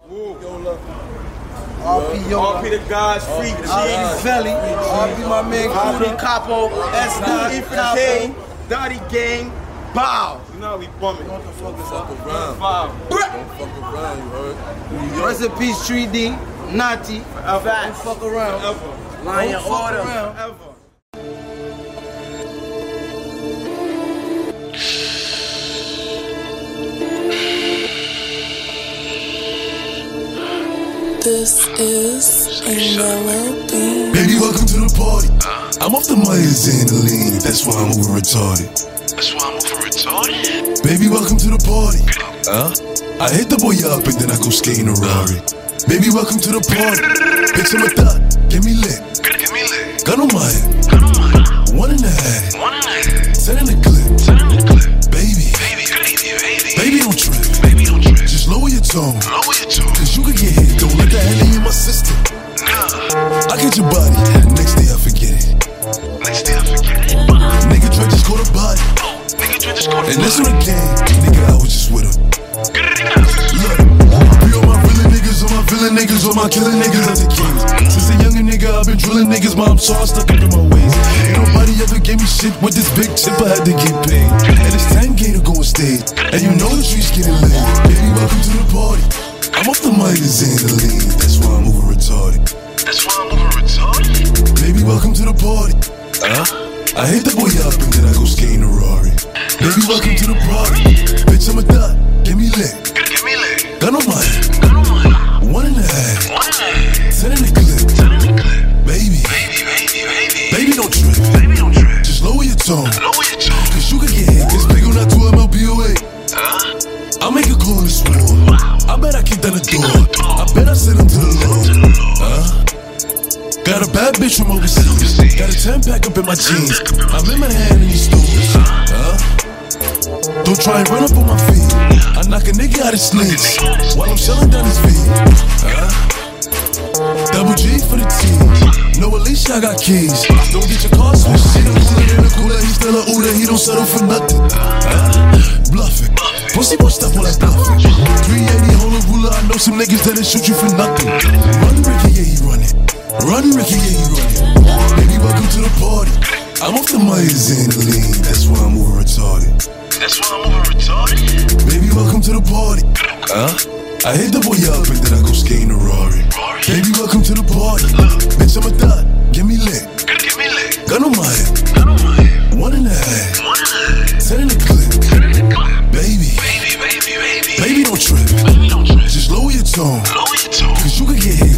Yola. RP Yola. RP the guys, Freak G. RP Felly. RP my man Cootie Capo. S. King, Dottie Gang, Bow. You know how we bumming. What the fuck is Fuck up? around. Five. Don't fuck around, you heard? Rest in peace, 3D, Nati. Don't fuck around. Ever. Lion Don't fuck Order. around. Ever. This is a melody. Baby, welcome to the party. I'm off the Myers and the lean, that's why I'm over retarded. Baby, welcome to the party. I hit the boy up and then I go skating a Rari. Baby, welcome to the party. Bitch, I'm a thot, get me lit. Gun on my head. 1.5. 10 in the clip. Baby, don't trip. Just lower your tone. Cause you could get hit, don't let that hell in my system. I get your body, next day I forget it. Nigga Dre just caught a body. And that's on the game, nigga, I was just with him. Look, be all my villain niggas, all my villain niggas, all my killing niggas as a king. Since a younger nigga, I've been drilling niggas, mom saw stuck up in my ways. Ain't nobody ever gave me shit with this big chip, I had to get paid. And it's 10K to go on stage, and you know the streets getting laid. Baby, welcome to the party. I'm off the Myers and the lean, that's why I'm over retarded. Baby, welcome to the party. I hit the boy up and then I go skating a Rari. Baby, welcome to the party. Bitch, I'm a thot, get me lit. Gun on my head. 1.5. 10 in the clip. Baby, don't trip. Just lower your tone. Cause you could get hit. This big on that 2 MLBOA. I'll make a call in this war. I bet I kick down the door. I bet I send him to the Lord. Got a bad bitch from overseas. Got a 10-pack up in my jeans. I'm in my hand in these stores. Don't try and run up on my feet. I knock a nigga out his sleeves while I'm shelling down his feet. Double G for the team. No, Alicia, I got keys. Don't get your car switched. See the cooler in the cooler. He's still a Uda. He don't settle for nothing. Bluffing. Pussy won't stop all that bluffing. 380 hold a ruler. I know some niggas that'll shoot you for nothing. Run Ricky, yeah, he running. Run Ricky, yeah, he running. Baby, welcome to the party. I'm off the Myers and the lean, that's why I'm over retarded. Baby, welcome to the party. I hit the boy up and then I go skating a Rari. Baby, welcome to the party. Bitch, I'm a thot, get me lit. Gun on my head. 1.5. 10 in the clip. Baby, don't trip. Just lower your tone. Cause you could get hit.